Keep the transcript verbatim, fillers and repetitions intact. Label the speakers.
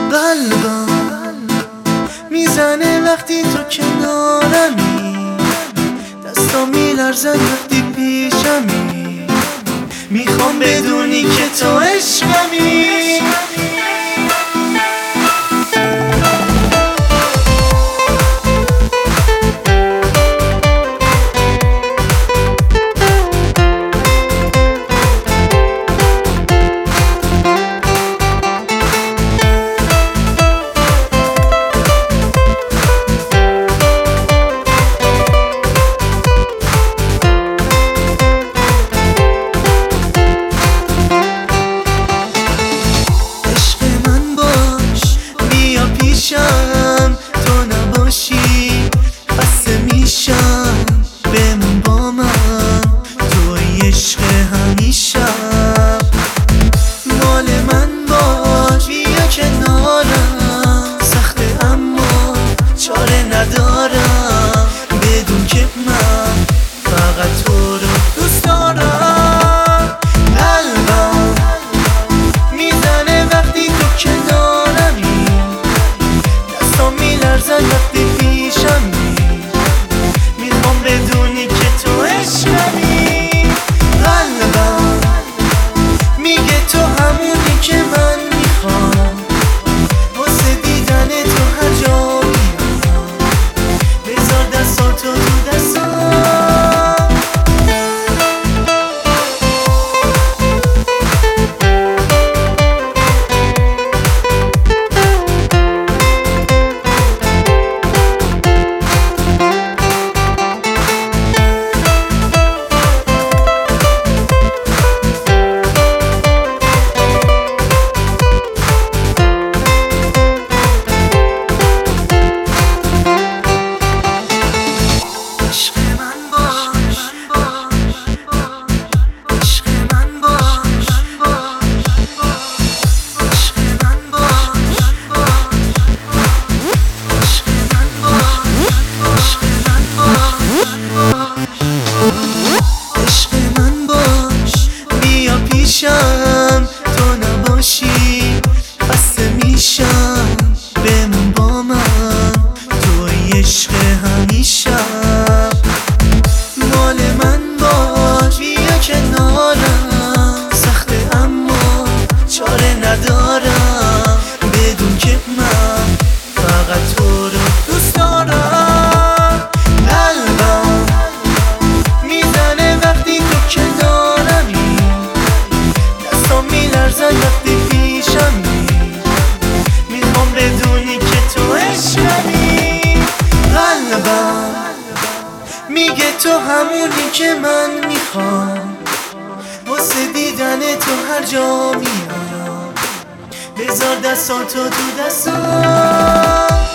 Speaker 1: قلبم میزنه وقتی تو کنارمی، دستام میلرزن وقتی پیشمی، میخوام بدونی که تو عشقمی. تو نباشی بسته میشم، بمون با من، توی عشق همیشم، مال من باش، بیا کنارم، سخته اما چاره ندارم، بدون که من فقط تو رو دوست دارم. قلبم میزنه وقتی تو کنارمی، میلرزن وقتی پیشمی، میخوام بدونی که تو عشقمی. قلبم میگه تو همونی که من میخوام، واسه دیدن تو هر جا میام، بذار دستاتو تو دستام. تو نباشی بسته میشم، بمون با من، توی عشق همیشم، مال من باش، بیا کنارم، سخته اما چاره ندارم، بدون که من فقط تو رو دوست دارم. قلبم میزنه وقتی تو کنارمی، میلرزن وقتی پیشمی، میخوام بدونی که تو عشقمی. قلبم میگه تو همونی که من میخوام، واسه دیدن تو هر جا میام، بذار دستاتو تو دستام.